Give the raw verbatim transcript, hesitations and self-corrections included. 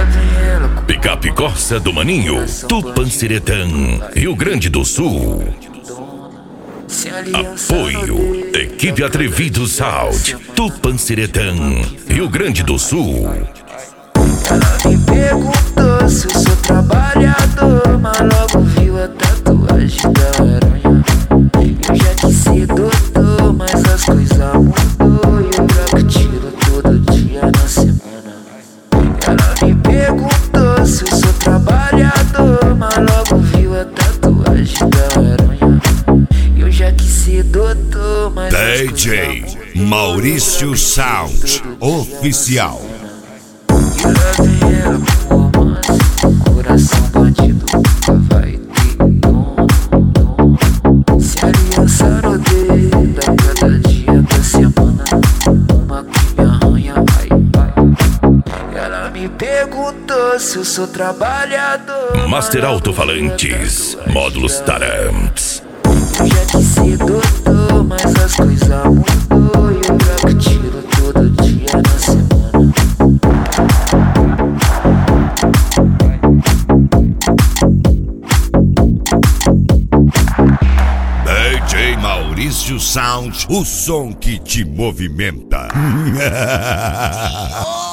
Picape Corsa do Maninho, Tupanciretã, Rio Grande do Sul. Apoio Equipe Atrevido Sound, Tupanciretã, Rio Grande do Sul. Ela me perguntou se eu sou trabalhador, mas logo viu a tatuagem da aranha. Eu já quis ser doutor, mas as coisas mudou e eu troco tiro todo dia na semana. Ela me perguntou se eu sou trabalhador, mas logo viu a tatuagem da aranha. Eu já quis ser doutor, mas D J Maurício Sound Oficial. E lá vem ela com romance, coração bandido nunca vai ter dono. Se aliança no dedo, a cada dia da semana, uma que me arranha, vai, vai. Ela me perguntou se eu sou trabalhador. Master Alto-Falantes, módulos Taramps. Eu já quis ser doutor, mas as coisas mudou e eu troco tiro todo dia na semana. D J Maurício Sound, o som que te movimenta.